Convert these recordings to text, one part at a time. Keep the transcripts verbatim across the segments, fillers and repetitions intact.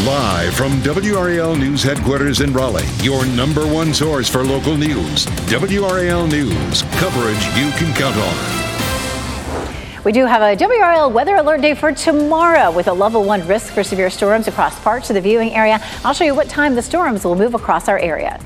Live from W R A L News headquarters in Raleigh, your number one source for local news. W R A L News, coverage you can count on. We do have a W R A L weather alert day for tomorrow with a level one risk for severe storms across parts of the viewing area. I'll show you what time the storms will move across our area.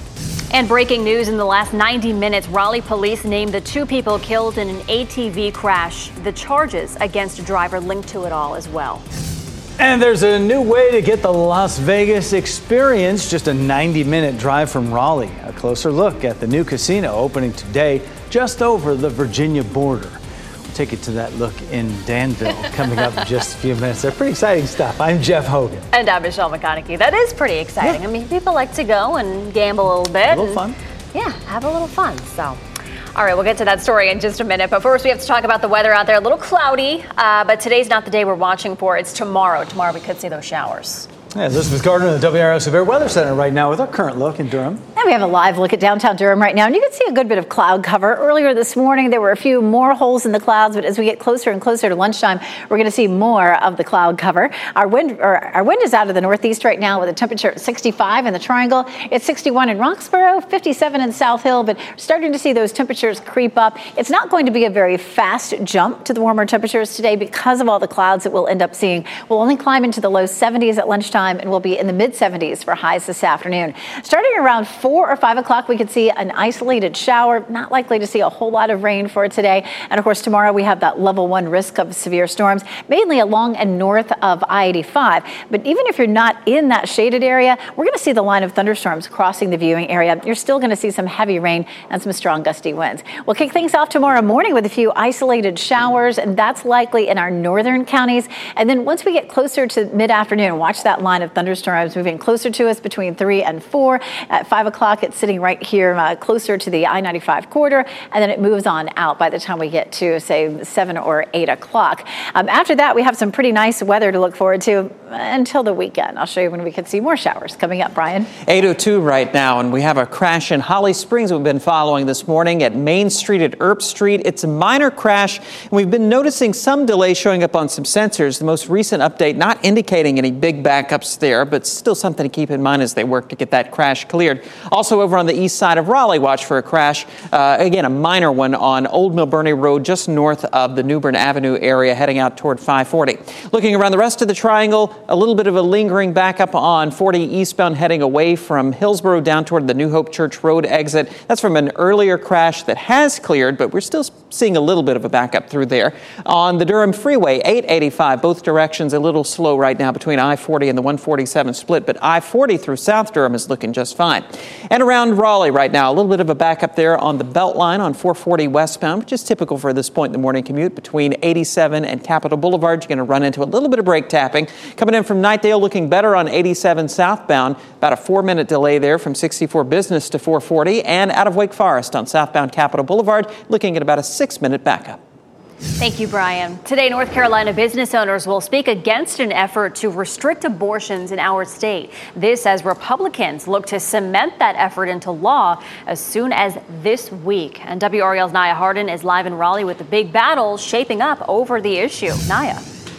And breaking news in the last ninety minutes, Raleigh police named the two people killed in an A T V crash. The charges against a driver linked to it all as well. And there's a new way to get the Las Vegas experience, just a ninety minute drive from Raleigh. A closer look at the new casino opening today just over the Virginia border. We'll take it to that look in Danville coming up in just a few minutes. They're pretty exciting stuff. I'm Jeff Hogan. And I'm Michelle McConaughey. That is pretty exciting. Yeah. I mean, people like to go and gamble a little bit. A little fun. Yeah, have a little fun. So. All right, we'll get to that story in just a minute. But first, we have to talk about the weather out there. A little cloudy, uh, but today's not the day we're watching for. It's tomorrow. Tomorrow, we could see those showers. Yeah, Elizabeth Gardner in the W R A L Severe Weather Center right now with our current look in Durham. And we have a live look at downtown Durham right now, and you can see a good bit of cloud cover. Earlier this morning, there were a few more holes in the clouds, but as we get closer and closer to lunchtime, we're going to see more of the cloud cover. Our wind, or our wind is out of the northeast right now with a temperature at sixty-five in the Triangle. It's sixty-one in Roxborough, fifty-seven in South Hill, but starting to see those temperatures creep up. It's not going to be a very fast jump to the warmer temperatures today because of all the clouds that we'll end up seeing. We'll only climb into the low seventies at lunchtime, and we'll be in the mid seventies for highs this afternoon. Starting around four or five o'clock, we could see an isolated shower. Not likely to see a whole lot of rain for today. And of course, tomorrow we have that level one risk of severe storms, mainly along and north of I eighty-five. But even if you're not in that shaded area, we're going to see the line of thunderstorms crossing the viewing area. You're still going to see some heavy rain and some strong gusty winds. We'll kick things off tomorrow morning with a few isolated showers, and that's likely in our northern counties. And then once we get closer to mid-afternoon, watch that line of thunderstorms moving closer to us between three and four. At five o'clock, it's sitting right here uh, closer to the I ninety-five corridor, and then it moves on out by the time we get to, say, seven or eight o'clock. Um, after that, we have some pretty nice weather to look forward to until the weekend. I'll show you when we can see more showers coming up, Brian. eight oh two right now, and we have a crash in Holly Springs we've been following this morning at Main Street at Earp Street. It's a minor crash, and we've been noticing some delay showing up on some sensors. The most recent update not indicating any big backups there, but still something to keep in mind as they work to get that crash cleared. Also over on the east side of Raleigh, watch for a crash. Uh, again, a minor one on Old Milburnie Road, just north of the New Bern Avenue area, heading out toward five forty. Looking around the rest of the Triangle, a little bit of a lingering backup on forty eastbound heading away from Hillsborough down toward the New Hope Church Road exit. That's from an earlier crash that has cleared, but we're still seeing a little bit of a backup through there. On the Durham Freeway, eight eighty-five, both directions a little slow right now between I forty and the one forty-seven split, but I forty through South Durham is looking just fine. And around Raleigh right now, a little bit of a backup there on the Beltline on four forty westbound, which is typical for this point in the morning commute between eighty-seven and Capitol Boulevard. You're going to run into a little bit of brake tapping. Coming in from Knightdale, looking better on eighty-seven southbound, about a four-minute delay there from sixty-four Business to four forty, and out of Wake Forest on southbound Capitol Boulevard, looking at about a six-minute backup. Thank you, Brian. Today, North Carolina business owners will speak against an effort to restrict abortions in our state. This as Republicans look to cement that effort into law as soon as this week. And W R A L's Naya Hardin is live in Raleigh with the big battle shaping up over the issue. Naya.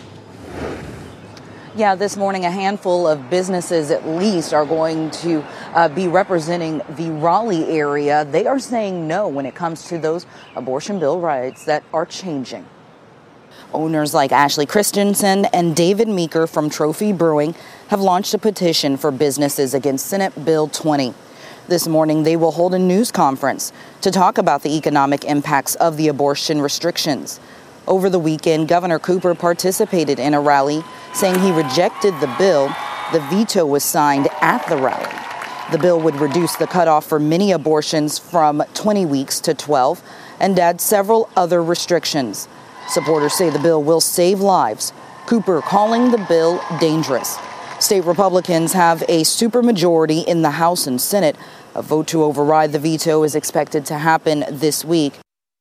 Yeah, this morning, a handful of businesses at least are going to uh, be representing the Raleigh area. They are saying no when it comes to those abortion bill rights that are changing. Owners like Ashley Christensen and David Meeker from Trophy Brewing have launched a petition for businesses against Senate Bill twenty. This morning, they will hold a news conference to talk about the economic impacts of the abortion restrictions. Over the weekend, Governor Cooper participated in a rally saying he rejected the bill. The veto was signed at the rally. The bill would reduce the cutoff for many abortions from twenty weeks to twelve and add several other restrictions. Supporters say the bill will save lives. Cooper calling the bill dangerous. State Republicans have a supermajority in the House and Senate. A vote to override the veto is expected to happen this week.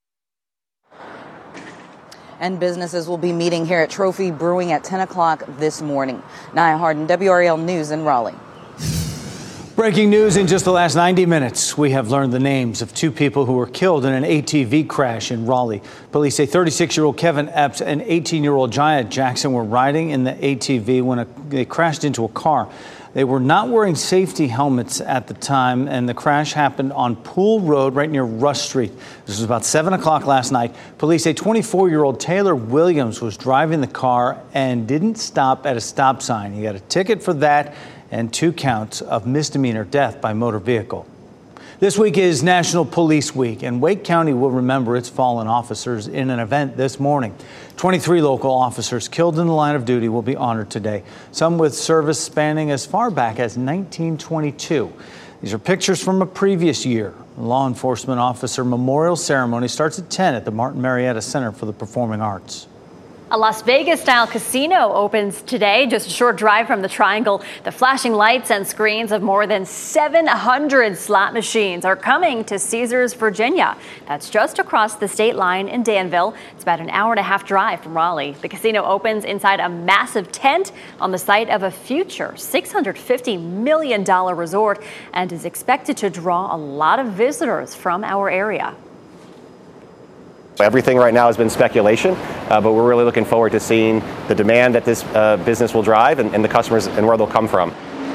And businesses will be meeting here at Trophy Brewing at ten o'clock this morning. Naya Hardin, W R A L News in Raleigh. Breaking news in just the last ninety minutes. We have learned the names of two people who were killed in an A T V crash in Raleigh. Police say thirty-six-year-old Kevin Epps and eighteen-year-old Jaya Jackson were riding in the A T V when a, they crashed into a car. They were not wearing safety helmets at the time, and the crash happened on Pool Road right near Rush Street. This was about seven o'clock last night. Police say twenty-four-year-old Taylor Williams was driving the car and didn't stop at a stop sign. He got a ticket for that and two counts of misdemeanor death by motor vehicle. This week is National Police Week, and Wake County will remember its fallen officers in an event this morning. twenty-three local officers killed in the line of duty will be honored today, some with service spanning as far back as nineteen twenty-two. These are pictures from a previous year. The law enforcement officer memorial ceremony starts at ten at the Martin Marietta Center for the Performing Arts. A Las Vegas-style casino opens today, just a short drive from the Triangle. The flashing lights and screens of more than seven hundred slot machines are coming to Caesars, Virginia. That's just across the state line in Danville. It's about an hour and a half drive from Raleigh. The casino opens inside a massive tent on the site of a future six hundred fifty million dollars resort and is expected to draw a lot of visitors from our area. Everything right now has been speculation, uh, but we're really looking forward to seeing the demand that this uh, business will drive and, and the customers and where they'll come from.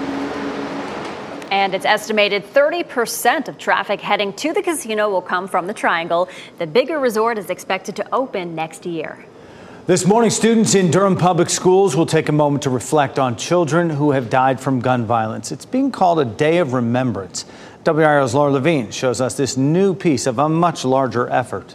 And it's estimated thirty percent of traffic heading to the casino will come from the Triangle. The bigger resort is expected to open next year. This morning, students in Durham Public Schools will take a moment to reflect on children who have died from gun violence. It's being called a day of remembrance. W I R O's Laura Levine shows us this new piece of a much larger effort.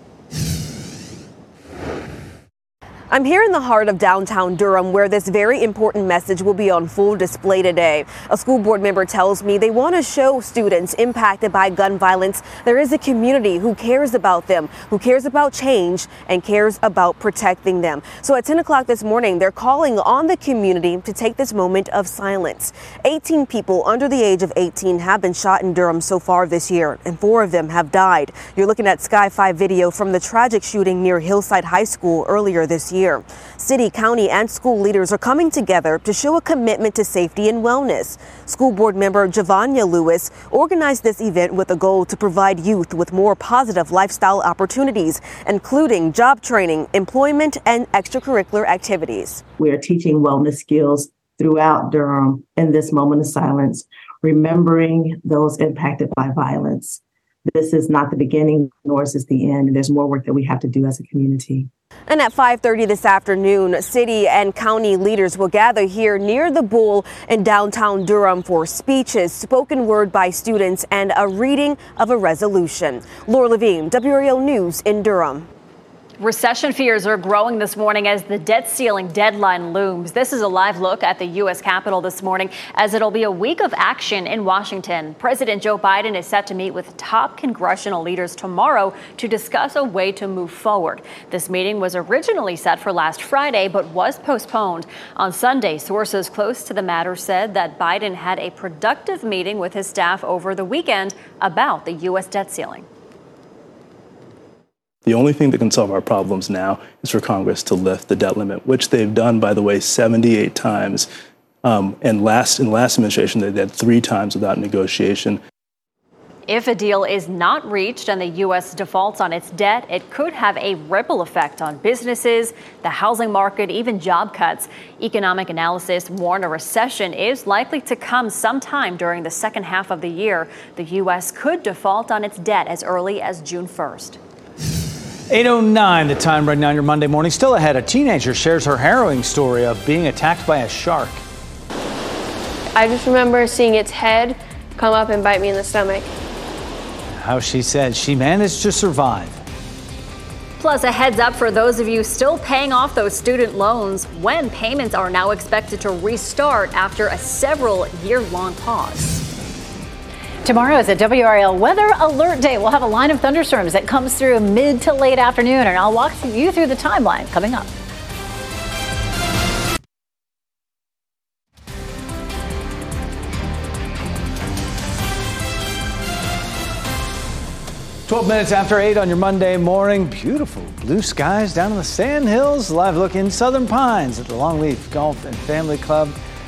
I'm here in the heart of downtown Durham, where this very important message will be on full display today. A school board member tells me they want to show students impacted by gun violence there is a community who cares about them, who cares about change, and cares about protecting them. So at ten o'clock this morning, they're calling on the community to take this moment of silence. eighteen people under the age of eighteen have been shot in Durham so far this year, and four of them have died. You're looking at Sky five video from the tragic shooting near Hillside High School earlier this year. City, county, and school leaders are coming together to show a commitment to safety and wellness. School board member Javanya Lewis organized this event with a goal to provide youth with more positive lifestyle opportunities, including job training, employment, and extracurricular activities. We are teaching wellness skills throughout Durham in this moment of silence, remembering those impacted by violence. This is not the beginning, nor is this the end. There's more work that we have to do as a community. And at five thirty this afternoon, city and county leaders will gather here near the Bull in downtown Durham for speeches, spoken word by students, and a reading of a resolution. Laura Levine, W R A L News in Durham. Recession fears are growing this morning as the debt ceiling deadline looms. This is a live look at the U S Capitol this morning, as it'll be a week of action in Washington. President Joe Biden is set to meet with top congressional leaders tomorrow to discuss a way to move forward. This meeting was originally set for last Friday, but was postponed. On Sunday, sources close to the matter said that Biden had a productive meeting with his staff over the weekend about the U S debt ceiling. The only thing that can solve our problems now is for Congress to lift the debt limit, which they've done, by the way, seventy-eight times. Um, and last in the last administration, they did three times without negotiation. If a deal is not reached and the U S defaults on its debt, it could have a ripple effect on businesses, the housing market, even job cuts. Economic analysts warn a recession is likely to come sometime during the second half of the year. The U S could default on its debt as early as June first. eight oh nine, the time right now on your Monday morning. Still ahead, a teenager shares her harrowing story of being attacked by a shark. I just remember seeing its head come up and bite me in the stomach. How she said she managed to survive. Plus, a heads up for those of you still paying off those student loans, when payments are now expected to restart after a several year-long pause. Tomorrow is a W R A L weather alert day. We'll have a line of thunderstorms that comes through mid to late afternoon, and I'll walk you through the timeline coming up. twelve minutes after eight on your Monday morning. Beautiful blue skies down in the Sand Hills. Live look in Southern Pines at the Longleaf Golf and Family Club.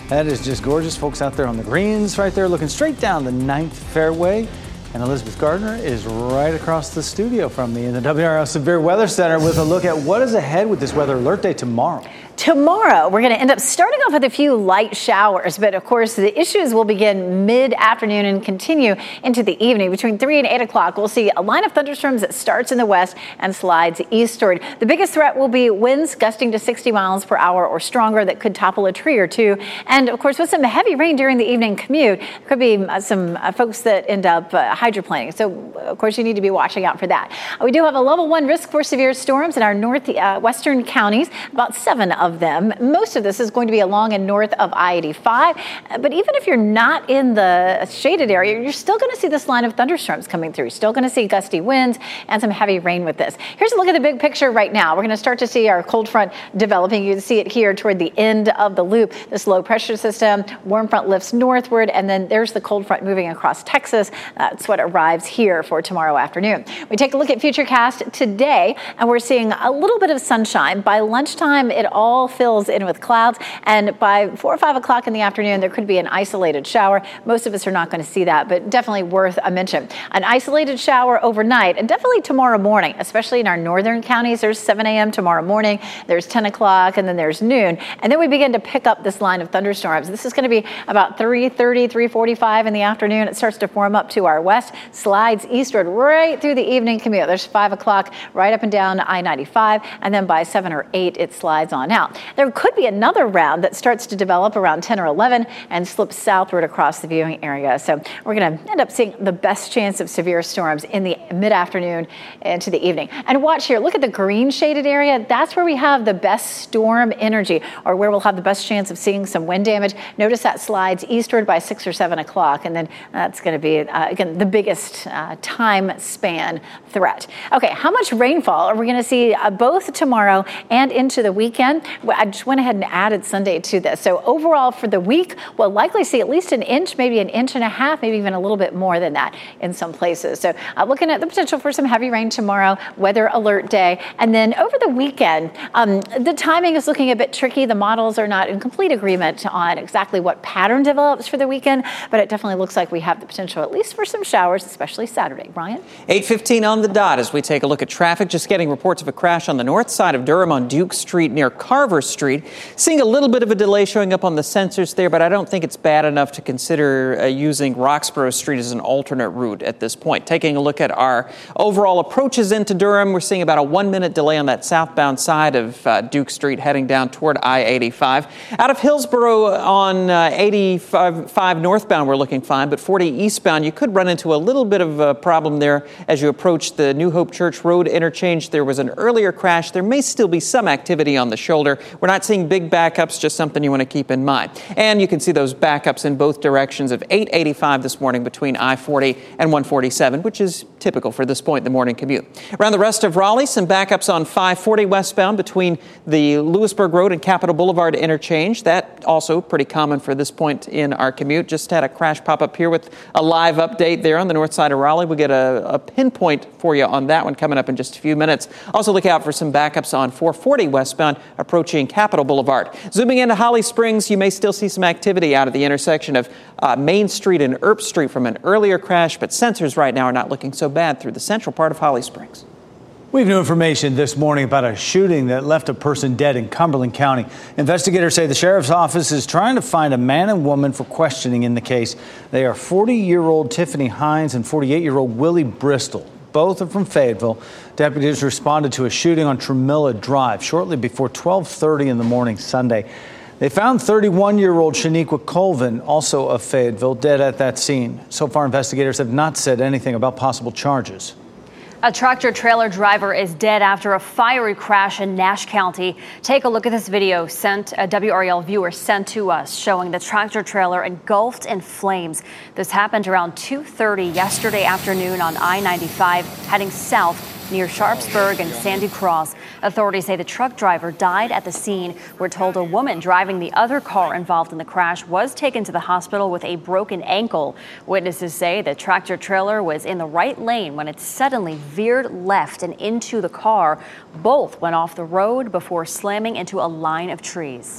That is just gorgeous. Folks out there on the greens right there looking straight down the ninth fairway. And Elizabeth Gardner is right across the studio from me in the W R L Severe Weather Center with a look at what is ahead with this weather alert day tomorrow. Tomorrow, we're going to end up starting off with a few light showers, but of course the issues will begin mid-afternoon and continue into the evening. Between three and eight o'clock, we'll see a line of thunderstorms that starts in the west and slides eastward. The biggest threat will be winds gusting to sixty miles per hour or stronger that could topple a tree or two. And of course, with some heavy rain during the evening commute, there could be uh, some uh, folks that end up uh, hydroplaning. So of course, you need to be watching out for that. Uh, we do have a level one risk for severe storms in our north uh, western counties, about seven of Of them. Most of this is going to be along and north of I eighty-five. But even if you're not in the shaded area, you're still going to see this line of thunderstorms coming through. Still going to see gusty winds and some heavy rain with this. Here's a look at the big picture right now. We're going to start to see our cold front developing. You can see it here toward the end of the loop. This low pressure system, warm front lifts northward, and then there's the cold front moving across Texas. That's what arrives here for tomorrow afternoon. We take a look at Futurecast today, and we're seeing a little bit of sunshine. By lunchtime, it all fills in with clouds, and by four or five o'clock in the afternoon there could be an isolated shower. Most of us are not going to see that, but definitely worth a mention. An isolated shower overnight, and definitely tomorrow morning, especially in our northern counties. There's seven a.m. tomorrow morning, there's ten o'clock, and then there's noon, and then we begin to pick up this line of thunderstorms. This is going to be about three thirty, three forty-five in the afternoon. It starts to form up to our west, slides eastward right through the evening commute. There's five o'clock right up and down I ninety-five, and then by seven or eight it slides on out. There could be another round that starts to develop around ten or eleven and slips southward across the viewing area. So we're going to end up seeing the best chance of severe storms in the mid-afternoon into the evening. And watch here, look at the green shaded area. That's where we have the best storm energy, or where we'll have the best chance of seeing some wind damage. Notice that slides eastward by six or seven o'clock, and then that's going to be, uh, again, the biggest uh, time span threat. Okay, how much rainfall are we going to see uh, both tomorrow and into the weekend? I just went ahead and added Sunday to this. So overall for the week, we'll likely see at least an inch, maybe an inch and a half, maybe even a little bit more than that in some places. So uh, looking at the potential for some heavy rain tomorrow, weather alert day. And then over the weekend, um, the timing is looking a bit tricky. The models are not in complete agreement on exactly what pattern develops for the weekend, but it definitely looks like we have the potential at least for some showers, especially Saturday. Brian? eight fifteen on the dot as we take a look at traffic. Just getting reports of a crash on the north side of Durham on Duke Street near Carver Street. Seeing a little bit of a delay showing up on the sensors there, but I don't think it's bad enough to consider uh, using Roxborough Street as an alternate route at this point. Taking a look at our overall approaches into Durham, we're seeing about a one-minute delay on that southbound side of uh, Duke Street heading down toward I eighty-five. Out of Hillsborough on uh, eighty-five northbound, we're looking fine, but forty eastbound, you could run into a little bit of a problem there as you approach the New Hope Church Road interchange. There was an earlier crash. There may still be some activity on the shoulder. We're not seeing big backups, just something you want to keep in mind. And you can see those backups in both directions of eight eighty-five this morning between I forty and one forty-seven, which is typical for this point in the morning commute. Around the rest of Raleigh, some backups on five forty westbound between the Lewisburg Road and Capitol Boulevard interchange. That also pretty common for this point in our commute. Just had a crash pop up here with a live update there on the north side of Raleigh. We'll get a, a pinpoint for you on that one coming up in just a few minutes. Also look out for some backups on four forty westbound approaching Capitol Boulevard. Zooming into Holly Springs, you may still see some activity out at the intersection of uh, Main Street and Earp Street from an earlier crash, but sensors right now are not looking so bad through the central part of Holly Springs. We have new information this morning about a shooting that left a person dead in Cumberland County. Investigators say the sheriff's office is trying to find a man and woman for questioning in the case. They are forty-year-old Tiffany Hines and forty-eight-year-old Willie Bristol. Both are from Fayetteville. Deputies responded to a shooting on Tremilla Drive shortly before twelve thirty in the morning Sunday. They found thirty-one-year-old Shaniqua Colvin, also of Fayetteville, dead at that scene. So far, investigators have not said anything about possible charges. A tractor-trailer driver is dead after a fiery crash in Nash County. Take a look at this video sent a W R L viewer sent to us showing the tractor-trailer engulfed in flames. This happened around two thirty yesterday afternoon on I ninety-five heading south near Sharpsburg and Sandy Cross. Authorities say the truck driver died at the scene. We're told a woman driving the other car involved in the crash was taken to the hospital with a broken ankle. Witnesses say the tractor trailer was in the right lane when it suddenly veered left and into the car. Both went off the road before slamming into a line of trees.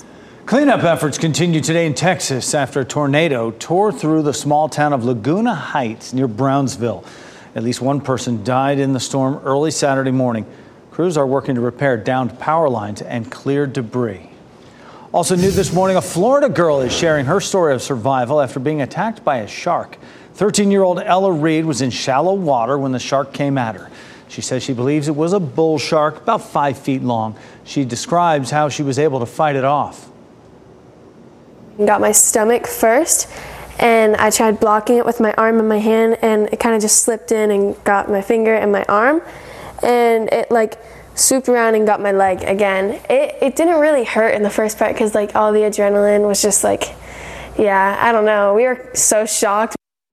Cleanup efforts continue today in Texas after a tornado tore through the small town of Laguna Heights near Brownsville. At least one person died in the storm early Saturday morning. Crews are working to repair downed power lines and clear debris. Also new this morning, a Florida girl is sharing her story of survival after being attacked by a shark. thirteen-year-old Ella Reed was in shallow water when the shark came at her. She says she believes it was a bull shark about five feet long. She describes how she was able to fight it off. Got my stomach first, and I tried blocking it with my arm and my hand, and it kind of just slipped in and got my finger and my arm, and it like swooped around and got my leg again. It, it didn't really hurt in the first part because like all the adrenaline was just like, yeah, I don't know. We were so shocked.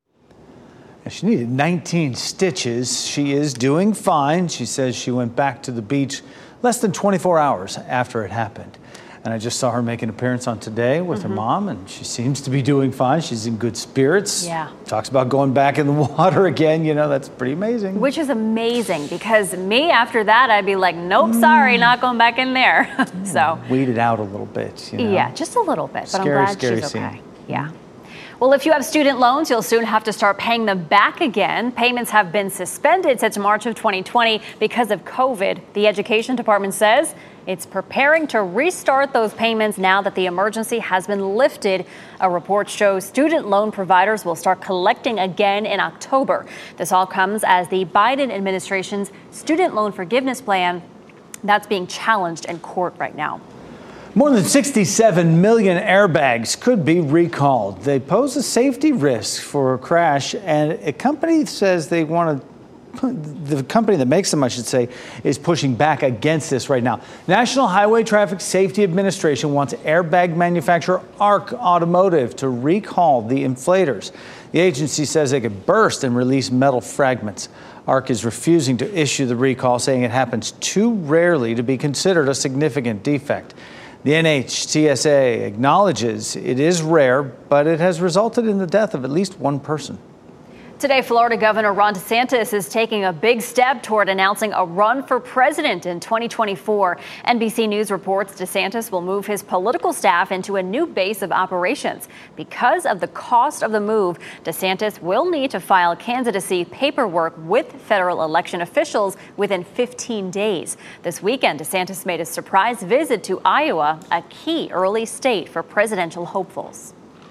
She needed nineteen stitches. She is doing fine. She says she went back to the beach less than twenty-four hours after it happened. And I just saw her make an appearance on Today with mm-hmm. her mom, and she seems to be doing fine. She's in good spirits. Yeah. Talks about going back in the water again. You know, that's pretty amazing. Which is amazing because me, after that, I'd be like, nope, mm. sorry, not going back in there. So. Weed it out a little bit. You know? Yeah, just a little bit. But scary, I'm glad scary she's okay. scene. Yeah. Well, if you have student loans, you'll soon have to start paying them back again. Payments have been suspended since March of twenty twenty because of COVID. The Education Department says it's preparing to restart those payments now that the emergency has been lifted. A report shows student loan providers will start collecting again in October. This all comes as the Biden administration's student loan forgiveness plan that's being challenged in court right now. More than sixty-seven million airbags could be recalled. They pose a safety risk for a crash, and a company says they want to, the company that makes them, I should say, is pushing back against this right now. National Highway Traffic Safety Administration wants airbag manufacturer ARC Automotive to recall the inflators. The agency says they could burst and release metal fragments. ARC is refusing to issue the recall, saying it happens too rarely to be considered a significant defect. The N H T S A acknowledges it is rare, but it has resulted in the death of at least one person. Today, Florida Governor Ron DeSantis is taking a big step toward announcing a run for president in twenty twenty-four. N B C News reports DeSantis will move his political staff into a new base of operations. Because of the cost of the move, DeSantis will need to file candidacy paperwork with federal election officials within fifteen days. This weekend, DeSantis made a surprise visit to Iowa, a key early state for presidential hopefuls.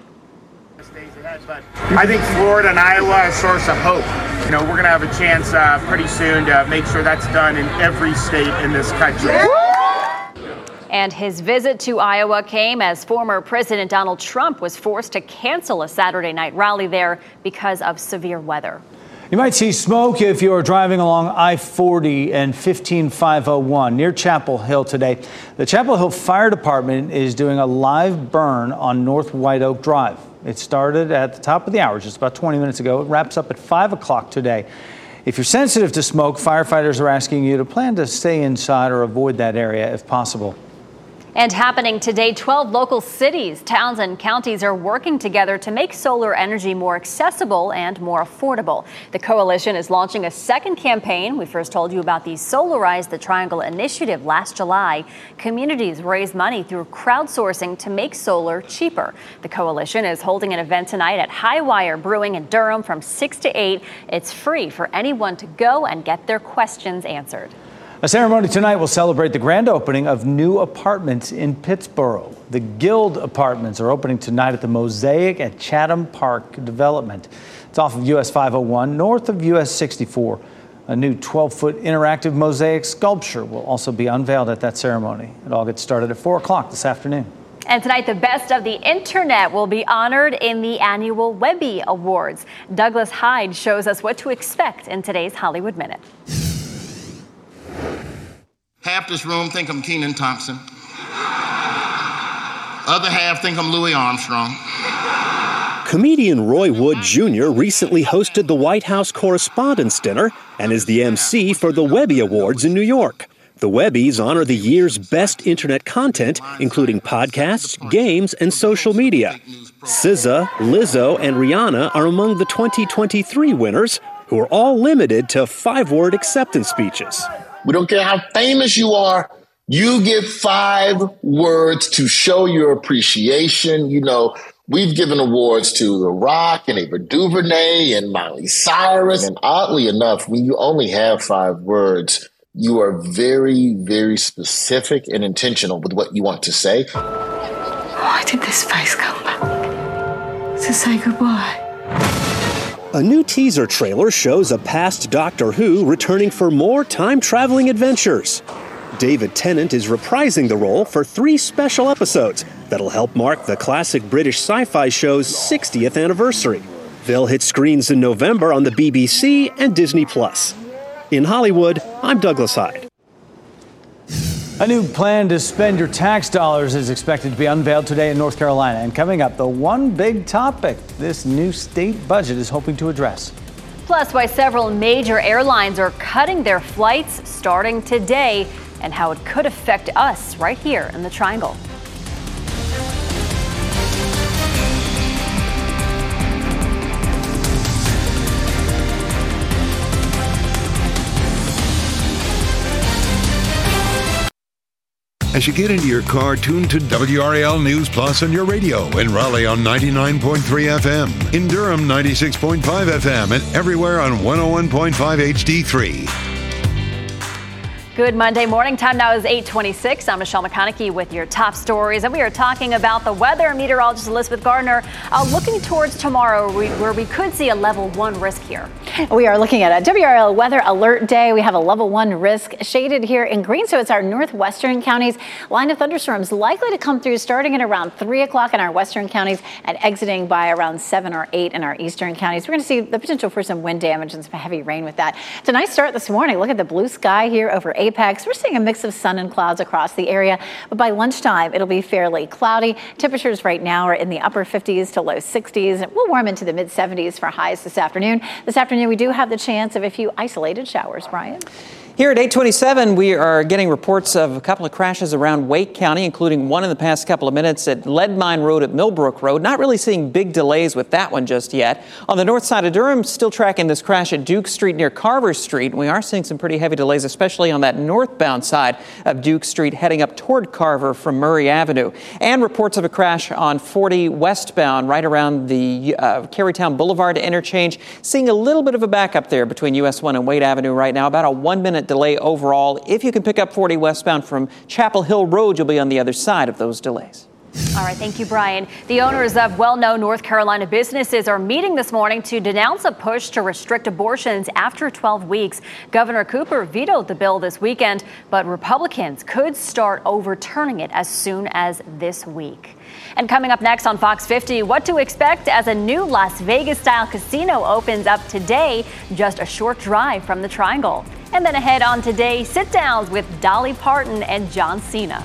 I think Florida and Iowa are a source of hope. You know, we're going to have a chance uh, pretty soon to make sure that's done in every state in this country. And his visit to Iowa came as former President Donald Trump was forced to cancel a Saturday night rally there because of severe weather. You might see smoke if you are driving along I forty and fifteen five oh one near Chapel Hill today. The Chapel Hill Fire Department is doing a live burn on North White Oak Drive. It started at the top of the hour just about twenty minutes ago. It wraps up at five o'clock today. If you're sensitive to smoke, firefighters are asking you to plan to stay inside or avoid that area if possible. And happening today, twelve local cities, towns, and counties are working together to make solar energy more accessible and more affordable. The coalition is launching a second campaign. We first told you about the Solarize the Triangle initiative last July. Communities raise money through crowdsourcing to make solar cheaper. The coalition is holding an event tonight at Highwire Brewing in Durham from six to eight. It's free for anyone to go and get their questions answered. A ceremony tonight will celebrate the grand opening of new apartments in Pittsboro. The Guild Apartments are opening tonight at the Mosaic at Chatham Park development. It's off of U S five oh one, north of U S sixty-four. A new twelve-foot interactive mosaic sculpture will also be unveiled at that ceremony. It all gets started at four o'clock this afternoon. And tonight, the best of the internet will be honored in the annual Webby Awards. Douglas Hyde shows us what to expect in today's Hollywood Minute. Half this room think I'm Kenan Thompson. Other half think I'm Louis Armstrong. Comedian Roy Wood Junior recently hosted the White House Correspondents' Dinner and is the M C for the Webby Awards in New York. The Webbies honor the year's best internet content, including podcasts, games, and social media. S Z A, Lizzo, and Rihanna are among the twenty twenty-three winners, who are all limited to five-word acceptance speeches. We don't care how famous you are. You get five words to show your appreciation. You know, we've given awards to The Rock and Ava DuVernay and Miley Cyrus. And oddly enough, when you only have five words, you are very, very specific and intentional with what you want to say. Why did this face come back? To say goodbye. A new teaser trailer shows a past Doctor Who returning for more time-traveling adventures. David Tennant is reprising the role for three special episodes that'll help mark the classic British sci-fi show's sixtieth anniversary. They'll hit screens in November on the B B C and Disney Plus. In Hollywood, I'm Douglas Hyde. A new plan to spend your tax dollars is expected to be unveiled today in North Carolina. And coming up, the one big topic this new state budget is hoping to address. Plus, why several major airlines are cutting their flights starting today and how it could affect us right here in the Triangle. As you get into your car, tune to W R A L News Plus on your radio. In Raleigh on ninety-nine point three F M. In Durham, ninety-six point five F M. And everywhere on one oh one point five H D three. Good Monday morning. Time now is eight twenty-six. I'm Michelle McConaughey with your top stories. And we are talking about the weather. Meteorologist Elizabeth Gardner uh, looking towards tomorrow we, where we could see a level one risk here. We are looking at a W R L weather alert day. We have a level one risk shaded here in green. So it's our northwestern counties. Line of thunderstorms likely to come through starting at around three o'clock in our western counties and exiting by around seven or eight in our eastern counties. We're going to see the potential for some wind damage and some heavy rain with that. It's a nice start this morning. Look at the blue sky here over Apex. We're seeing a mix of sun and clouds across the area, but by lunchtime, it'll be fairly cloudy. Temperatures right now are in the upper fifties to low sixties. It will warm into the mid seventies for highs this afternoon. This afternoon, we do have the chance of a few isolated showers, Brian. Here at eight twenty-seven, we are getting reports of a couple of crashes around Wake County, including one in the past couple of minutes at Lead Mine Road at Millbrook Road. Not really seeing big delays with that one just yet. On the north side of Durham, still tracking this crash at Duke Street near Carver Street. We are seeing some pretty heavy delays, especially on that northbound side of Duke Street, heading up toward Carver from Murray Avenue. And reports of a crash on forty westbound right around the uh, Carytown Boulevard interchange. Seeing a little bit of a backup there between U S one and Wade Avenue right now, about a one-minute delay overall. If you can pick up forty westbound from Chapel Hill Road, you'll be on the other side of those delays. All right, thank you, Brian. The owners of well-known North Carolina businesses are meeting this morning to denounce a push to restrict abortions after twelve weeks. Governor Cooper vetoed the bill this weekend, but Republicans could start overturning it as soon as this week. And coming up next on Fox fifty, what to expect as a new Las Vegas-style casino opens up today, just a short drive from the Triangle. And then ahead on today, sit-downs with Dolly Parton and John Cena.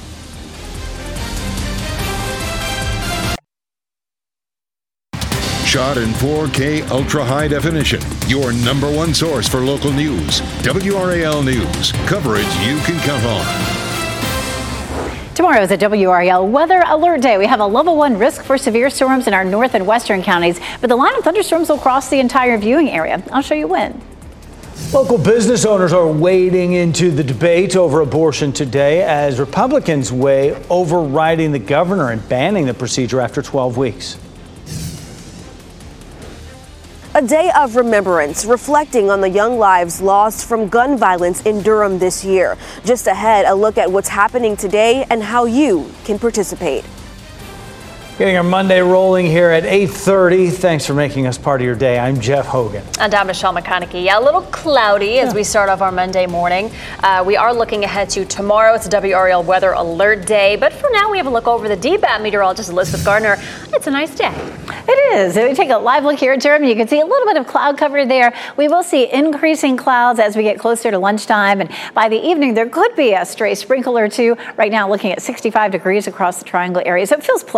Shot in four K ultra high definition. Your number one source for local news. W R A L News. Coverage you can count on. Tomorrow is a W R A L weather alert day. We have a level one risk for severe storms in our north and western counties, but the line of thunderstorms will cross the entire viewing area. I'll show you when. Local business owners are wading into the debate over abortion today as Republicans weigh overriding the governor and banning the procedure after twelve weeks. A day of remembrance, reflecting on the young lives lost from gun violence in Durham this year. Just ahead, a look at what's happening today and how you can participate. Getting our Monday rolling here at eight thirty. Thanks for making us part of your day. I'm Jeff Hogan. And I'm Michelle McConaughey. Yeah, a little cloudy as yeah. we start off our Monday morning. Uh, we are looking ahead to tomorrow. It's a W R A L weather alert day. But for now, we have a look over the D B A T meteorologist Elizabeth Gardner. It's a nice day. It is. We take a live look here at Durham. You can see a little bit of cloud cover there. We will see increasing clouds as we get closer to lunchtime. And by the evening, there could be a stray sprinkle or two. Right now, looking at sixty-five degrees across the Triangle area. So it feels pleasant as you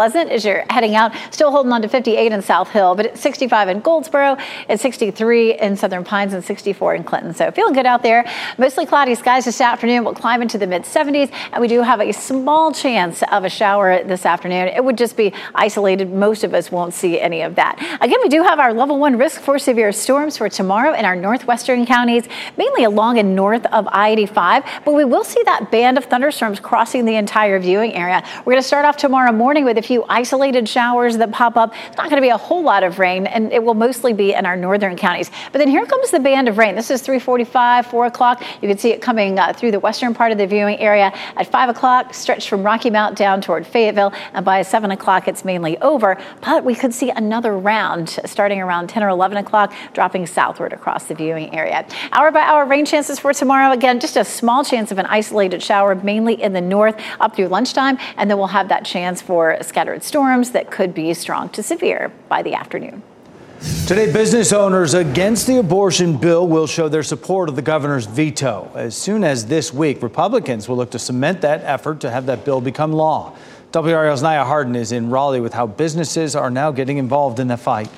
you're heading out. Still holding on to fifty-eight in South Hill, but it's sixty-five in Goldsboro, it's sixty-three in Southern Pines, and sixty-four in Clinton. So feeling good out there. Mostly cloudy skies this afternoon. We'll climb into the mid seventies, and we do have a small chance of a shower this afternoon. It would just be isolated. Most of us won't see any of that. Again, we do have our level one risk for severe storms for tomorrow in our northwestern counties, mainly along and north of I eighty-five, but we will see that band of thunderstorms crossing the entire viewing area. We're going to start off tomorrow morning with a few isolated showers that pop up. It's not going to be a whole lot of rain, and it will mostly be in our northern counties. But then here comes the band of rain. This is three forty-five, four o'clock. You can see it coming uh, through the western part of the viewing area at five o'clock, stretched from Rocky Mount down toward Fayetteville, and by seven o'clock it's mainly over. But we could see another round starting around ten or eleven o'clock, dropping southward across the viewing area. Hour by hour rain chances for tomorrow. Again, just a small chance of an isolated shower, mainly in the north up through lunchtime, and then we'll have that chance for scattered storms that could be strong to severe by the afternoon. Today, business owners against the abortion bill will show their support of the governor's veto. As soon as this week, Republicans will look to cement that effort to have that bill become law. W R L's Naya Harden is in Raleigh with how businesses are now getting involved in the fight.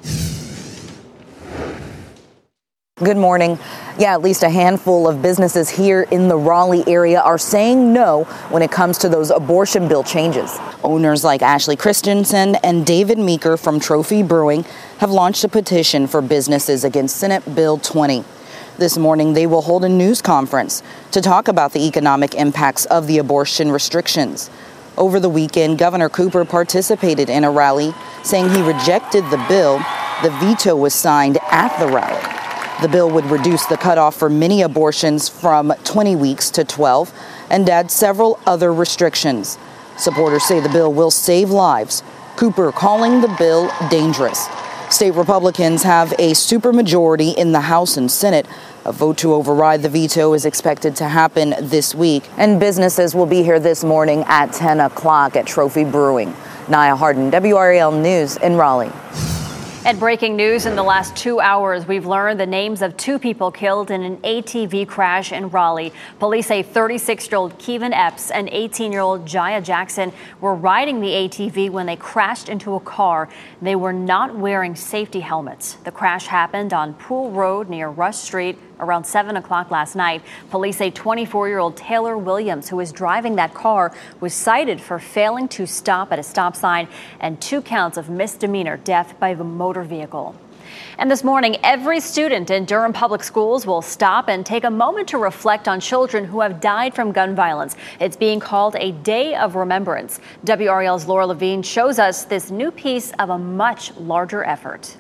Good morning. Yeah, at least a handful of businesses here in the Raleigh area are saying no when it comes to those abortion bill changes. Owners like Ashley Christensen and David Meeker from Trophy Brewing have launched a petition for businesses against Senate Bill twenty. This morning, they will hold a news conference to talk about the economic impacts of the abortion restrictions. Over the weekend, Governor Cooper participated in a rally saying he rejected the bill. The veto was signed at the rally. The bill would reduce the cutoff for many abortions from twenty weeks to twelve and add several other restrictions. Supporters say the bill will save lives. Cooper calling the bill dangerous. State Republicans have a supermajority in the House and Senate. A vote to override the veto is expected to happen this week. And businesses will be here this morning at ten o'clock at Trophy Brewing. Naya Harden, W R L News in Raleigh. And breaking news in the last two hours, we've learned the names of two people killed in an A T V crash in Raleigh. Police say thirty-six-year-old Kevin Epps and eighteen-year-old Jaya Jackson were riding the A T V when they crashed into a car. They were not wearing safety helmets. The crash happened on Pool Road near Rush Street around seven o'clock last night. Police say twenty-four-year-old Taylor Williams, who was driving that car, was cited for failing to stop at a stop sign and two counts of misdemeanor death by the motor vehicle. And this morning, every student in Durham Public Schools will stop and take a moment to reflect on children who have died from gun violence. It's being called a Day of Remembrance. W R L's Laura Levine shows us this new piece of a much larger effort.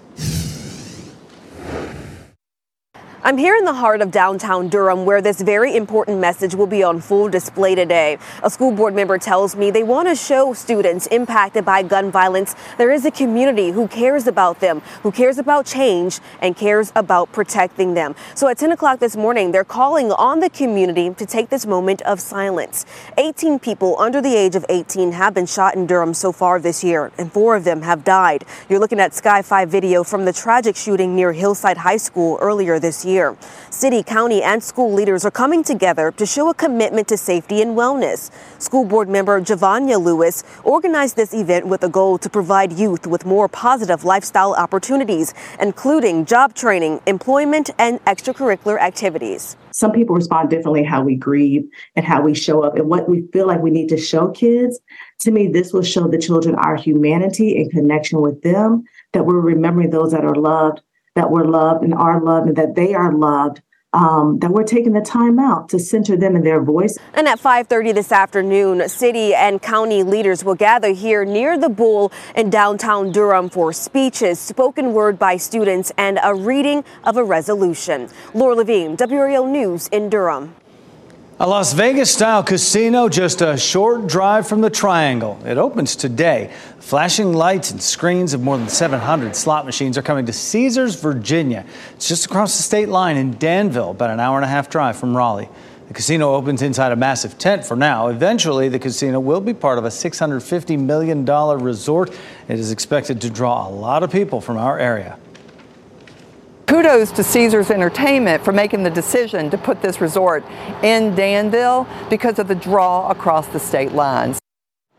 I'm here in the heart of downtown Durham, where this very important message will be on full display today. A school board member tells me they want to show students impacted by gun violence there is a community who cares about them, who cares about change, and cares about protecting them. So at ten o'clock this morning, they're calling on the community to take this moment of silence. eighteen people under the age of eighteen have been shot in Durham so far this year, and four of them have died. You're looking at Sky five video from the tragic shooting near Hillside High School earlier this year. Year. City, county, and school leaders are coming together to show a commitment to safety and wellness. School board member Javanya Lewis organized this event with a goal to provide youth with more positive lifestyle opportunities, including job training, employment, and extracurricular activities. Some people respond differently how we grieve and how we show up and what we feel like we need to show kids. To me, this will show the children our humanity and connection with them, that we're remembering those that are loved, that we're loved and are loved, and that they are loved, um, that we're taking the time out to center them in their voice. And at five thirty this afternoon, city and county leaders will gather here near the Bull in downtown Durham for speeches, spoken word by students, and a reading of a resolution. Laura Levine, W R L News in Durham. A Las Vegas-style casino just a short drive from the Triangle. It opens today. Flashing lights and screens of more than seven hundred slot machines are coming to Caesars, Virginia. It's just across the state line in Danville, about an hour and a half drive from Raleigh. The casino opens inside a massive tent for now. Eventually, the casino will be part of a six hundred fifty million dollars resort. It is expected to draw a lot of people from our area. Kudos to Caesars Entertainment for making the decision to put this resort in Danville because of the draw across the state lines.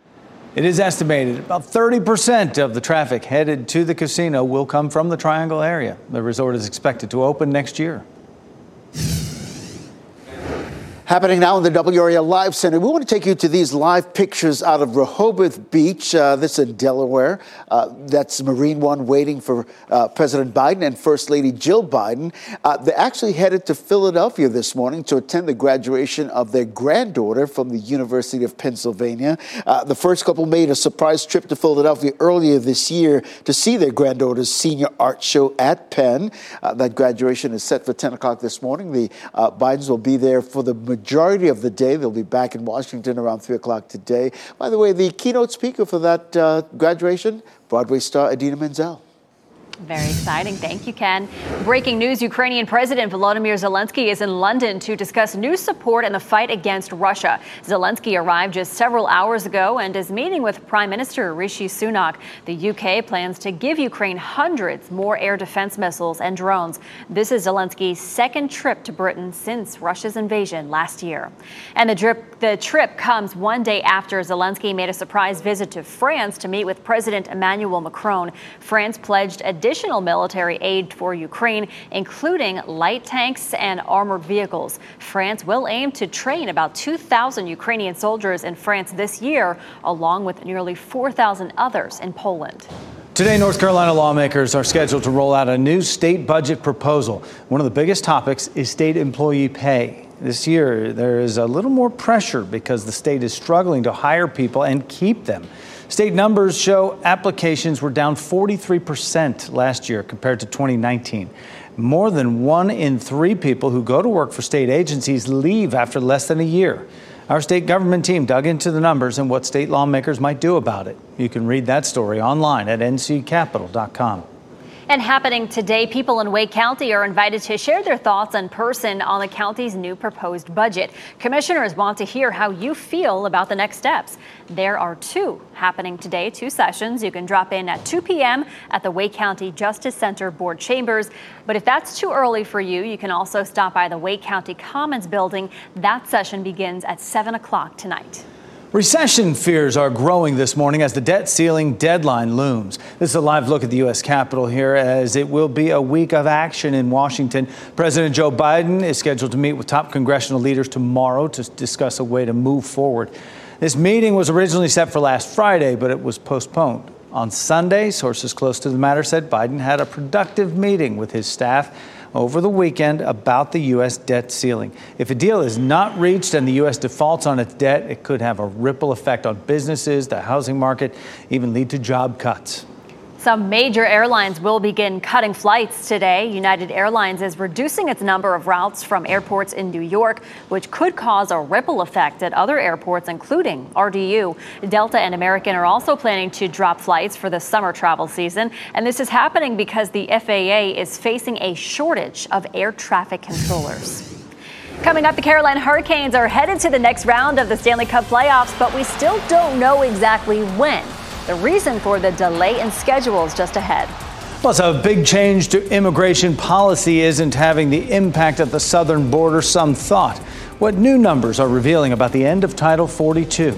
It is estimated about thirty percent of the traffic headed to the casino will come from the Triangle area. The resort is expected to open next year. Happening now in the W R L Live Center, we want to take you to these live pictures out of Rehoboth Beach. Uh, this is in Delaware. Uh, that's Marine One waiting for uh, President Biden and First Lady Jill Biden. Uh, they actually headed to Philadelphia this morning to attend the graduation of their granddaughter from the University of Pennsylvania. Uh, the first couple made a surprise trip to Philadelphia earlier this year to see their granddaughter's senior art show at Penn. Uh, that graduation is set for ten o'clock this morning. The uh, Bidens will be there for the majority of the day. They'll be back in Washington around three o'clock today. By the way, the keynote speaker for that uh, graduation, Broadway star Idina Menzel. Very exciting. Thank you, Ken. Breaking news, Ukrainian President Volodymyr Zelensky is in London to discuss new support in the fight against Russia. Zelensky arrived just several hours ago and is meeting with Prime Minister Rishi Sunak. The U K plans to give Ukraine hundreds more air defense missiles and drones. This is Zelensky's second trip to Britain since Russia's invasion last year. And the trip, the trip comes one day after Zelensky made a surprise visit to France to meet with President Emmanuel Macron. France pledged additional Additional military aid for Ukraine, including light tanks and armored vehicles. France will aim to train about two thousand Ukrainian soldiers in France this year, along with nearly four thousand others in Poland. Today, North Carolina lawmakers are scheduled to roll out a new state budget proposal. One of the biggest topics is state employee pay. This year, there is a little more pressure because the state is struggling to hire people and keep them. State numbers show applications were down forty-three percent last year compared to twenty nineteen. More than one in three people who go to work for state agencies leave after less than a year. Our state government team dug into the numbers and what state lawmakers might do about it. You can read that story online at N C Capital dot com. And happening today, people in Wake County are invited to share their thoughts in person on the county's new proposed budget. Commissioners want to hear how you feel about the next steps. There are two happening today, two sessions. You can drop in at two p.m. at the Wake County Justice Center Board Chambers. But if that's too early for you, you can also stop by the Wake County Commons building. That session begins at seven o'clock tonight. Recession fears are growing this morning as the debt ceiling deadline looms. This is a live look at the U S Capitol here, as it will be a week of action in Washington. President Joe Biden is scheduled to meet with top congressional leaders tomorrow to discuss a way to move forward. This meeting was originally set for last Friday, but it was postponed. On Sunday, sources close to the matter said Biden had a productive meeting with his staff over the weekend about the U S debt ceiling. If a deal is not reached and the U S defaults on its debt, it could have a ripple effect on businesses, the housing market, even lead to job cuts. Some major airlines will begin cutting flights today. United Airlines is reducing its number of routes from airports in New York, which could cause a ripple effect at other airports, including R D U. Delta and American are also planning to drop flights for the summer travel season. And this is happening because the F A A is facing a shortage of air traffic controllers. Coming up, the Carolina Hurricanes are headed to the next round of the Stanley Cup playoffs, but we still don't know exactly when. The reason for the delay in schedule is just ahead. Plus, a big change to immigration policy isn't having the impact at the southern border some thought. What new numbers are revealing about the end of Title forty-two?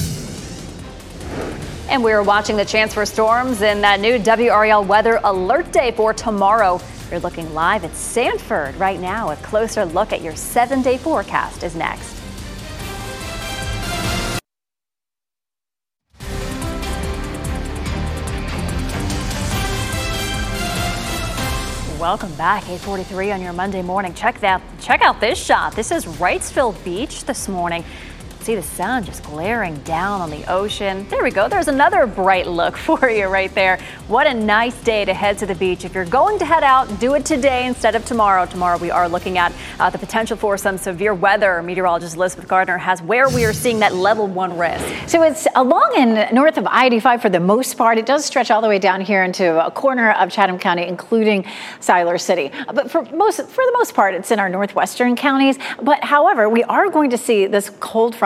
And we're watching the chance for storms in that new W R L weather alert day for tomorrow. You're looking live at Sanford right now. A closer look at your seven-day forecast is next. Welcome back, eight forty-three on your Monday morning. Check that. Check out this shot. This is Wrightsville Beach this morning. See the sun just glaring down on the ocean. There we go. There's another bright look for you right there. What a nice day to head to the beach. If you're going to head out, do it today instead of tomorrow. Tomorrow we are looking at uh, the potential for some severe weather. Meteorologist Elizabeth Gardner has where we are seeing that level one risk. So it's along and north of I eighty-five for the most part. It does stretch all the way down here into a corner of Chatham County, including Siler City. But for most, for the most part, it's in our northwestern counties. But however, we are going to see this cold front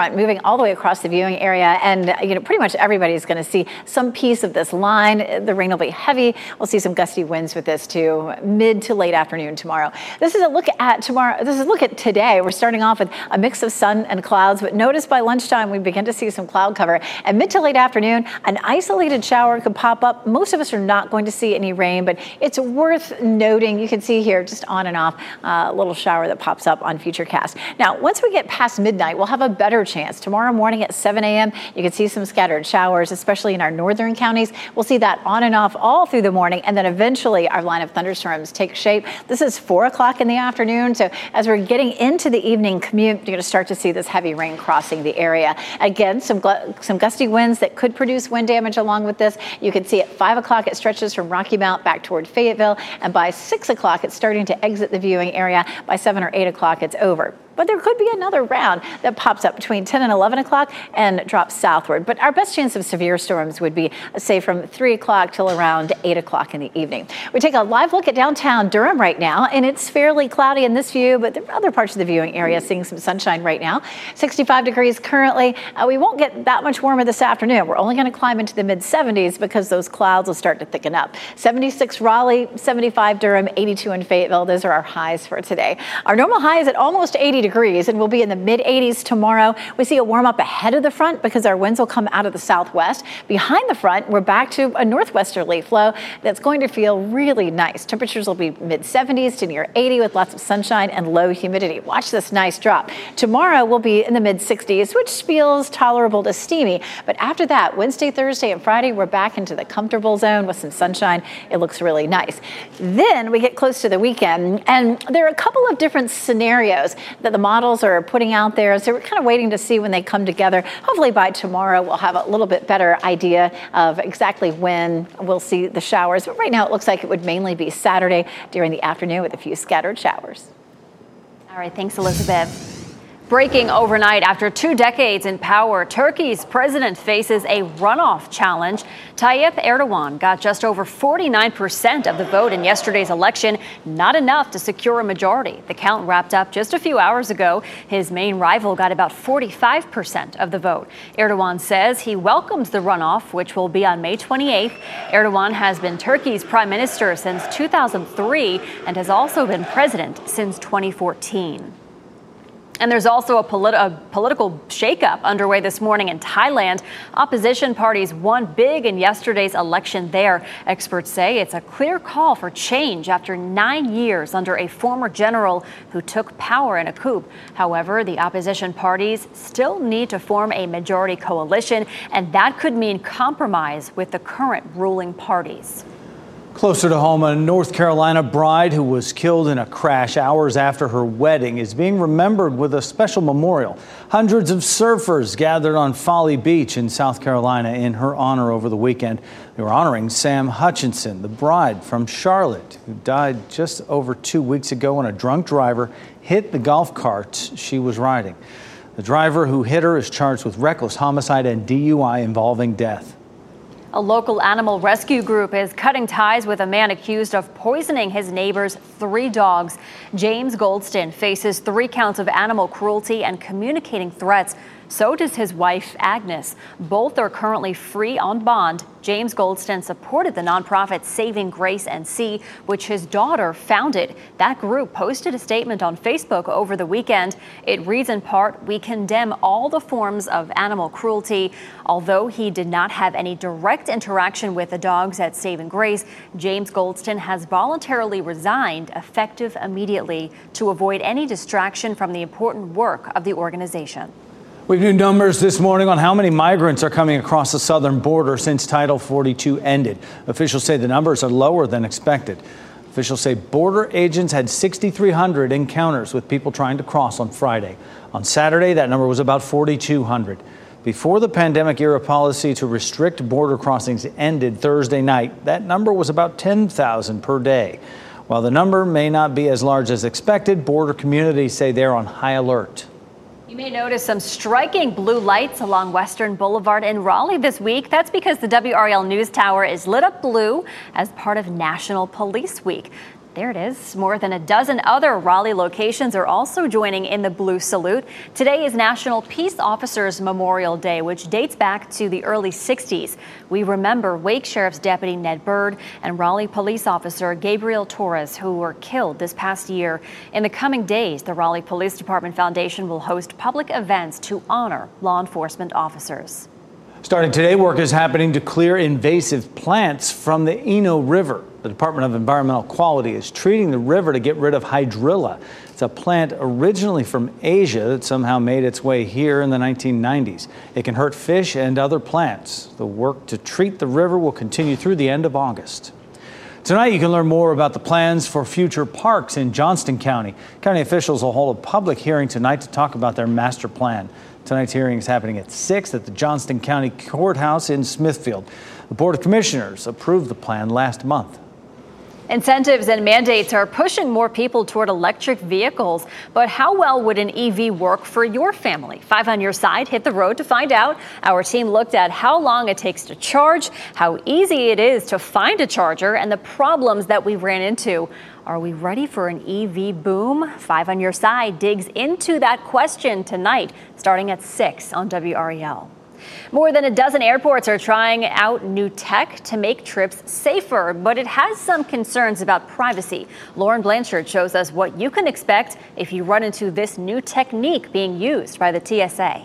front moving all the way across the viewing area. And, you know, pretty much everybody's going to see some piece of this line. The rain will be heavy. We'll see some gusty winds with this too, mid to late afternoon tomorrow. This is a look at tomorrow. This is a look at today. We're starting off with a mix of sun and clouds, but notice by lunchtime we begin to see some cloud cover. And mid to late afternoon, an isolated shower could pop up. Most of us are not going to see any rain, but it's worth noting. You can see here just on and off a uh, little shower that pops up on Futurecast. Now, once we get past midnight, we'll have a better chance. Tomorrow morning at seven a.m., you can see some scattered showers, especially in our northern counties. We'll see that on and off all through the morning, and then eventually our line of thunderstorms take shape. This is four o'clock in the afternoon, so as we're getting into the evening commute, you're going to start to see this heavy rain crossing the area. Again, some some gusty winds that could produce wind damage along with this. You can see at five o'clock it stretches from Rocky Mount back toward Fayetteville, and by six o'clock it's starting to exit the viewing area. By seven or eight o'clock it's over. But there could be another round that pops up between ten and eleven o'clock and drops southward. But our best chance of severe storms would be, say, from three o'clock till around eight o'clock in the evening. We take a live look at downtown Durham right now, and it's fairly cloudy in this view, but there are other parts of the viewing area seeing some sunshine right now. sixty-five degrees currently. Uh, we won't get that much warmer this afternoon. We're only going to climb into the mid seventies because those clouds will start to thicken up. seventy-six Raleigh, seventy-five Durham, eighty-two in Fayetteville. Those are our highs for today. Our normal high is at almost eighty degrees, and we'll be in the mid eighties tomorrow. We see a warm up ahead of the front because our winds will come out of the southwest. Behind the front, we're back to a northwesterly flow that's going to feel really nice. Temperatures will be mid seventies to near eighty with lots of sunshine and low humidity. Watch this nice drop. Tomorrow we'll be in the mid sixties, which feels tolerable to steamy. But after that, Wednesday, Thursday, and Friday, we're back into the comfortable zone with some sunshine. It looks really nice. Then we get close to the weekend, and there are a couple of different scenarios that the models are putting out there. So we're kind of waiting to see when they come together. Hopefully by tomorrow we'll have a little bit better idea of exactly when we'll see the showers. But right now it looks like it would mainly be Saturday during the afternoon with a few scattered showers. All right, thanks, Elizabeth. Breaking overnight after two decades in power, Turkey's president faces a runoff challenge. Tayyip Erdogan got just over forty-nine percent of the vote in yesterday's election, not enough to secure a majority. The count wrapped up just a few hours ago. His main rival got about forty-five percent of the vote. Erdogan says he welcomes the runoff, which will be on May twenty-eighth. Erdogan has been Turkey's prime minister since two thousand three and has also been president since twenty fourteen. And there's also a, polit- a political shakeup underway this morning in Thailand. Opposition parties won big in yesterday's election there. Experts say it's a clear call for change after nine years under a former general who took power in a coup. However, the opposition parties still need to form a majority coalition, and that could mean compromise with the current ruling parties. Closer to home, a North Carolina bride who was killed in a crash hours after her wedding is being remembered with a special memorial. Hundreds of surfers gathered on Folly Beach in South Carolina in her honor over the weekend. They were honoring Sam Hutchinson, the bride from Charlotte, who died just over two weeks ago when a drunk driver hit the golf cart she was riding. The driver who hit her is charged with reckless homicide and D U I involving death. A local animal rescue group is cutting ties with a man accused of poisoning his neighbor's three dogs. James Goldston faces three counts of animal cruelty and communicating threats. So does his wife, Agnes. Both are currently free on bond. James Goldston supported the nonprofit Saving Grace N C, which his daughter founded. That group posted a statement on Facebook over the weekend. It reads in part, "We condemn all the forms of animal cruelty." Although he did not have any direct interaction with the dogs at Saving Grace, James Goldston has voluntarily resigned, effective immediately, to avoid any distraction from the important work of the organization. We have new numbers this morning on how many migrants are coming across the southern border since Title forty-two ended. Officials say the numbers are lower than expected. Officials say border agents had six thousand three hundred encounters with people trying to cross on Friday. On Saturday, that number was about four thousand two hundred. Before the pandemic-era policy to restrict border crossings ended Thursday night, that number was about ten thousand per day. While the number may not be as large as expected, border communities say they're on high alert. You may notice some striking blue lights along Western Boulevard in Raleigh this week. That's because the W R A L News Tower is lit up blue as part of National Police Week. There it is. More than a dozen other Raleigh locations are also joining in the blue salute. Today is National Peace Officers Memorial Day, which dates back to the early sixties. We remember Wake Sheriff's Deputy Ned Bird and Raleigh Police Officer Gabriel Torres, who were killed this past year. In the coming days, the Raleigh Police Department Foundation will host public events to honor law enforcement officers. Starting today, work is happening to clear invasive plants from the Eno River. The Department of Environmental Quality is treating the river to get rid of hydrilla. It's a plant originally from Asia that somehow made its way here in the nineteen nineties. It can hurt fish and other plants. The work to treat the river will continue through the end of August. Tonight, you can learn more about the plans for future parks in Johnston County. County officials will hold a public hearing tonight to talk about their master plan. Tonight's hearing is happening at six at the Johnston County Courthouse in Smithfield. The Board of Commissioners approved the plan last month. Incentives and mandates are pushing more people toward electric vehicles. But how well would an E V work for your family? Five on Your Side hit the road to find out. Our team looked at how long it takes to charge, how easy it is to find a charger, and the problems that we ran into. Are we ready for an E V boom? Five on Your Side digs into that question tonight, starting at six on W R E L. More than a dozen airports are trying out new tech to make trips safer, but it has some concerns about privacy. Lauren Blanchard shows us what you can expect if you run into this new technique being used by the T S A.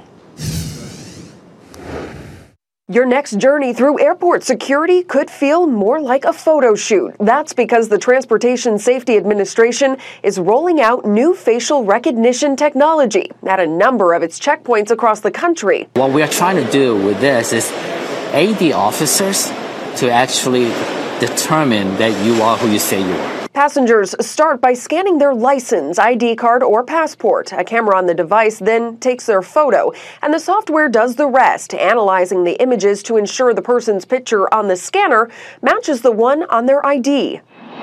Your next journey through airport security could feel more like a photo shoot. That's because the Transportation Safety Administration is rolling out new facial recognition technology at a number of its checkpoints across the country. What we are trying to do with this is aid the officers to actually determine that you are who you say you are. Passengers start by scanning their license, I D card, or passport. A camera on the device then takes their photo, and the software does the rest, analyzing the images to ensure the person's picture on the scanner matches the one on their I D.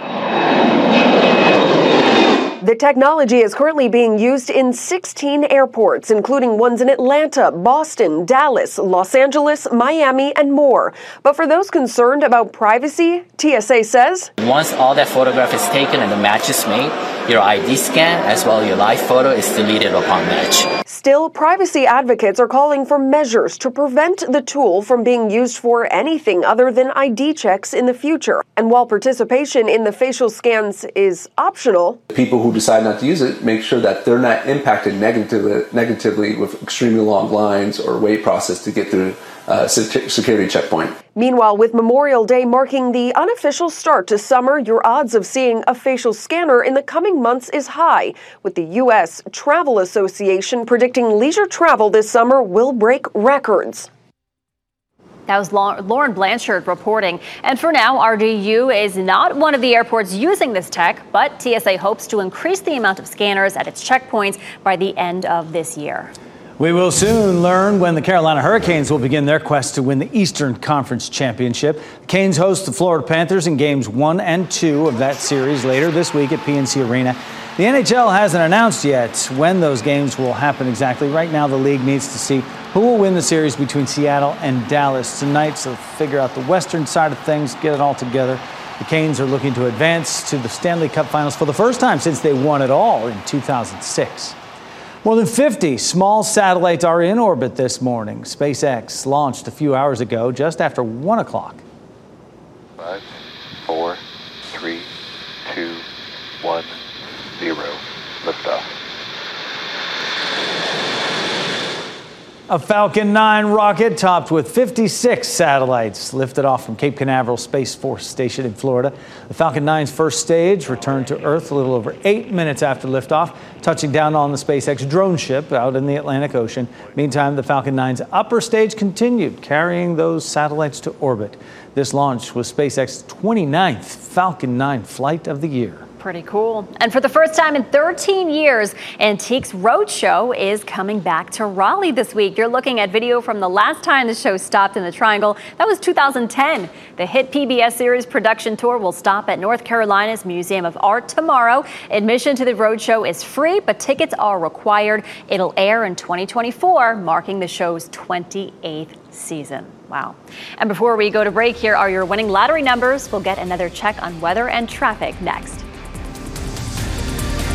The technology is currently being used in sixteen airports, including ones in Atlanta, Boston, Dallas, Los Angeles, Miami, and more. But for those concerned about privacy, T S A says, once all that photograph is taken and the match is made, your I D scan as well as your live photo is deleted upon match. Still, privacy advocates are calling for measures to prevent the tool from being used for anything other than I D checks in the future. And while participation in the facial scans is optional, people who decide not to use it make sure that they're not impacted negatively, negatively with extremely long lines or wait process to get through a security checkpoint. Meanwhile, with Memorial Day marking the unofficial start to summer, your odds of seeing a facial scanner in the coming months is high, with the U S Travel Association predicting leisure travel this summer will break records. That was Lauren Blanchard reporting. And for now, R D U is not one of the airports using this tech, but T S A hopes to increase the amount of scanners at its checkpoints by the end of this year. We will soon learn when the Carolina Hurricanes will begin their quest to win the Eastern Conference Championship. The Canes host the Florida Panthers in games one and two of that series later this week at P N C Arena. The N H L hasn't announced yet when those games will happen exactly. Right now, the league needs to see who will win the series between Seattle and Dallas tonight, so figure out the western side of things, get it all together. The Canes are looking to advance to the Stanley Cup Finals for the first time since they won it all in two thousand six. More than fifty small satellites are in orbit this morning. SpaceX launched a few hours ago, just after one o'clock. Five, four, three, two, one, zero. Liftoff. A Falcon nine rocket topped with fifty-six satellites lifted off from Cape Canaveral Space Force Station in Florida. The Falcon nine's first stage returned to Earth a little over eight minutes after liftoff, touching down on the SpaceX drone ship out in the Atlantic Ocean. Meantime, the Falcon nine's upper stage continued, carrying those satellites to orbit. This launch was SpaceX's twenty-ninth Falcon nine flight of the year. Pretty cool. And for the first time in thirteen years, Antiques Roadshow is coming back to Raleigh this week. You're looking at video from the last time the show stopped in the Triangle. That was two thousand ten. The hit P B S series production tour will stop at North Carolina's Museum of Art tomorrow. Admission to the roadshow is free, but tickets are required. It'll air in twenty twenty-four, marking the show's twenty-eighth season. Wow. And before we go to break, here are your winning lottery numbers. We'll get another check on weather and traffic next.